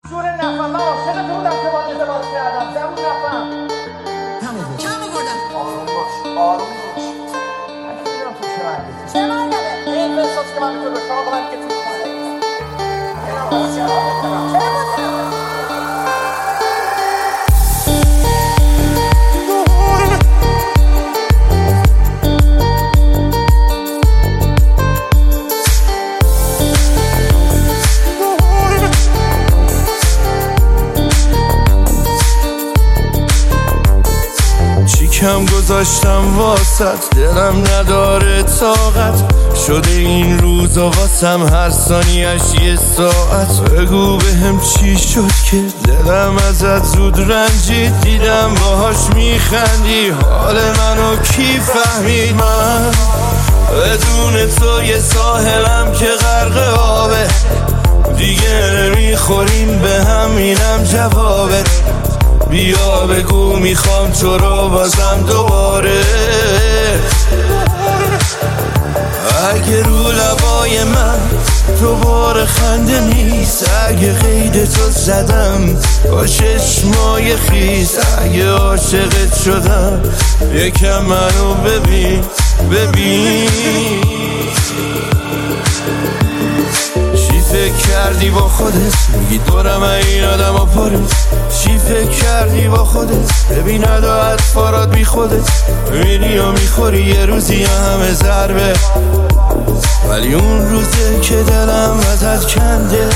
جور نفهم من عاشق تو بودم که باید ازدواج کردم زبون نفهم کم آوردم آروم باش من که میدونم تو چه مرگی چه مرگمه؟ این احساس که من تو داشتم آقا من که تو خانه یه نماز چرا کم گذاشتم واسط دلم نداره طاقت شده این روزا واسم هر ثانیش یه ساعت بگو بهم چی شد که دلم ازت زود رنجید دیدم باهاش میخندی حال منو کی فهمید من بدون تو یه ساحلم که غرق آبه دیگه نمیخوریم به هم اینم جوابت بیا بگو میخوام تو رو بازم دوباره اگه رو لبای من دوباره خنده نیست اگه قید تو زدم با چشمای خیس اگه عاشقت شدم یکم منو ببین فکر کردی با خودت میگی دورم این آدم ها پاره چی فکر کردی با خودت ببین ادا اطفارات بی خودت میری و میخوری یه روزی همه ضربه ولی اون روزه که دلم ازت کنده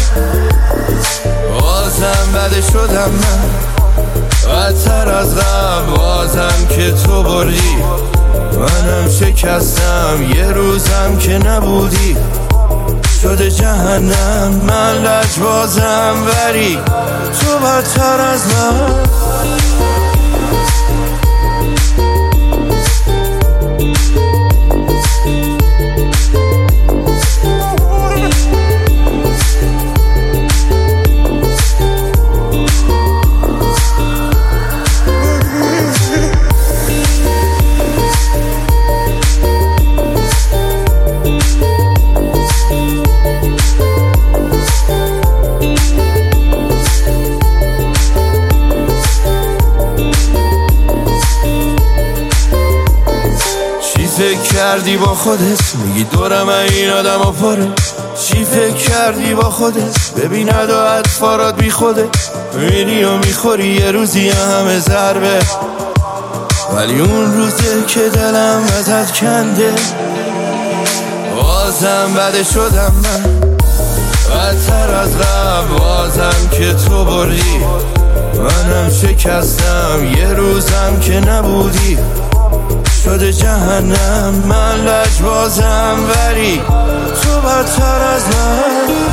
بازم بده شدم من بدتر از قبل بازم که تو بردی منم شکستم یه روزم که نبودی شده جهنم من لجبازم ولی تو بدتر از من فکر کردی با خودت میگی دورم این آدم ها پاره چی فکر کردی با خودت ببین ادا اطفارات بی خودت میری و میخوری یه روزی همه ضربه ولی اون روزه که دلم ازت کنده بازم بده شدم من بدتر از قبل بازم که تو بردی منم شکستم یه روزم که نبودی شده جهنم من لجبازم ولی تو بدتر از من